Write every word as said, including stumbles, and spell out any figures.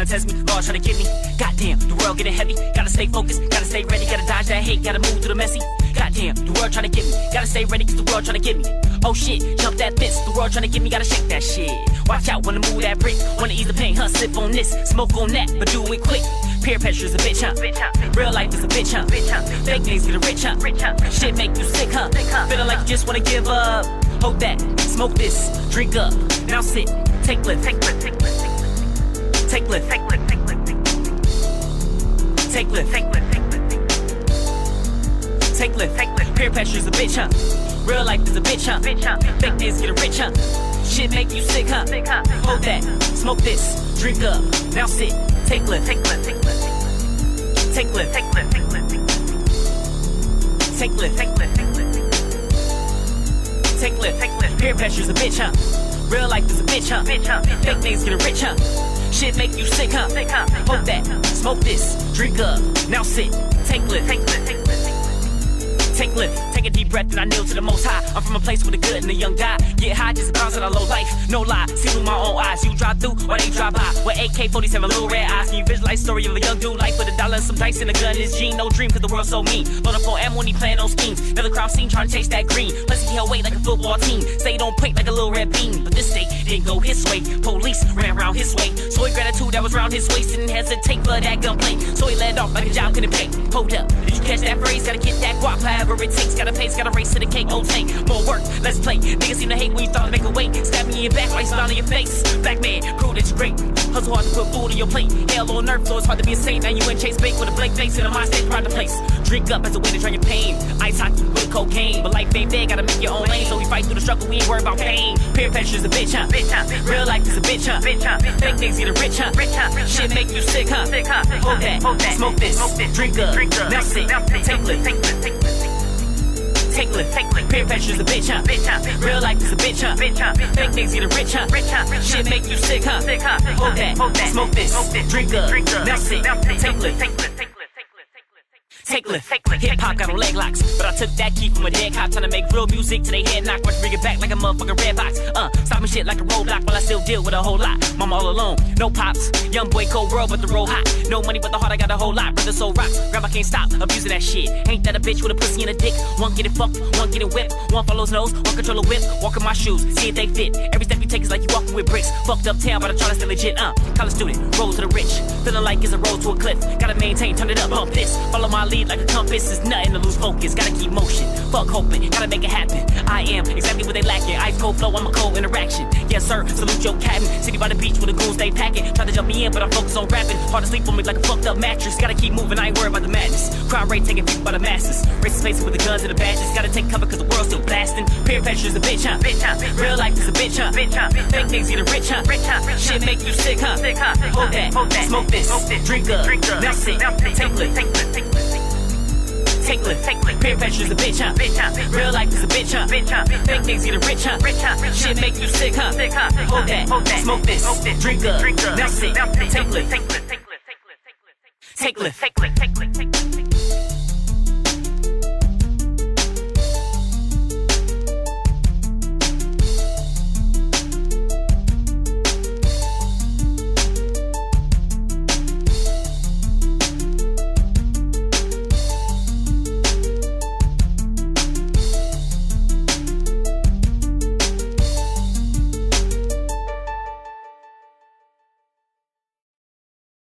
trying to test me, Lord trying to get me. Goddamn, the world getting heavy. Gotta stay focused, gotta stay ready, gotta dodge that hate, gotta move through the messy. Goddamn, the world trying to get me. Gotta stay ready, cause the world trying to get me. Oh shit, jump that fence, the world trying to get me, gotta shake that shit. Watch out, wanna move that brick, wanna ease the pain, huh? Sip on this, smoke on that, but do it quick. Peer pressure's a bitch, huh? Real life is a bitch, huh? Fake things get a rich, huh? Shit make you sick, huh? Feeling like you just wanna give up. Hold that, smoke this, drink up. Now sit, take lift, take lift, take lift, take lift, take lift, take lift, take lift, take lift, take lift, take lift. Peer pressure's a bitch, huh? Real life is a bitch, huh? Fake things get a rich, huh? Shit make you sick, huh? Hold that, smoke this, drink up. Now sit, take lift, take lift, take lift, take lift, take lift, take lift, take lift, take lift, take lift, take lift, take lift. Peer pressure's a bitch, huh? Real life is a bitch, huh? Fake things get a rich, huh? Shit make you sick, huh? Hold that, smoke this, drink up. Now sit, take lift, take lift, take lift. Take lift, take a deep breath and I kneel to the most high. I'm from a place where the good and the young die. Get high just to bounce in a low life, no lie. See through my own eyes, you drive through while they drive by. With A K forty-seven, little red eyes. Can you visualize story of a young dude life with a dollar and some dice and a gun in his jean? No dream cause the world's so mean. Load up on ammo when he playing on schemes. Another crowd scene trying to chase that green. Plus he held weight like a football team. Stayed on point like a little red bean. But this day didn't go his way. Police ran around his way. So he gratitude that was round his waist. Didn't hesitate for that gunplay. So he led off like a job couldn't pay. Hold up, did you catch that phrase? Gotta get that guap, however it takes. Gotta pay. Got a race to the cake, oh take more work, let's play. Niggas seem to hate when you start to make a weight. Stab me in your back, like smile in your face. Black man, prove that you're great. Hustle hard to put food on your plate. Hell on earth, so it's hard to be a saint. Now you in Chase Bank with a blank face and a mind state, pride the place. Drink up as a way to drown your pain. Ice hockey with cocaine, but life ain't fair, gotta make your own lane. So we fight through the struggle, we ain't worried about pain. Peer pressure's a bitch, huh? Real life is a bitch, huh? Fake things get a rich, huh? Shit make you sick, huh? Hold that, smoke this, drink up. Now sit, take lift, take lift, take lift. Take lift, take lift. Peer pressure's a bitch, huh? Real life is a bitch, huh? Fake things get a rich, huh? Shit make you sick, huh? Hold that, smoke this, drink up. Now sit, take lift, take lift. Take lift, hip hop got on leg locks, but I took that key from a dead cop trying to make real music till they head knock. Watch bring it back like a motherfucking red box. Uh, stopping shit like a roadblock while I still deal with a whole lot. Mama all alone, no pops, young boy cold world but the roll hot. No money but the heart I got a whole lot. Brother so rocks, grandma can't stop abusing that shit. Ain't that a bitch with a pussy and a dick? One get it fucked, one get it whipped, one follows nose, one control a whip. Walk in my shoes, see if they fit. Every step you take is like you walking with bricks. Fucked up town but I try to stay legit. Uh, college student, road to the rich, feeling like it's a road to a cliff. Gotta maintain, turn it up, bump this. Follow my lead like a compass. It's nothing to lose focus, gotta keep motion. Fuck hoping, gotta make it happen. I am exactly what they lacking. Ice cold flow, I'm a cold interaction. Yes sir, salute your captain. City by the beach with the goons they packing. Try to jump me in, but I'm focused on rapping. Hard to sleep on me like a fucked up mattress. Gotta keep moving, I ain't worried about the madness. Crowd rate taking people by the masses. Racing spaces with the guns and the badges. Gotta take cover cause the world's still blasting. Peer pressure's a bitch, huh? Real life is a bitch, huh? Fake things get a rich, huh? Shit make you sick, huh? Hold that, smoke this, drink up. Now sit, take lift, take lift, take lift. Take lift, take lift. Peer pressure's a bitch, huh? Real life is a bitch, huh? Fake things get a rich, huh? Shit make you sick, huh? Hold that, smoke this, drink up. Now sit, take lift, take lift, take lift, take lift, take lift, take lift, take lift.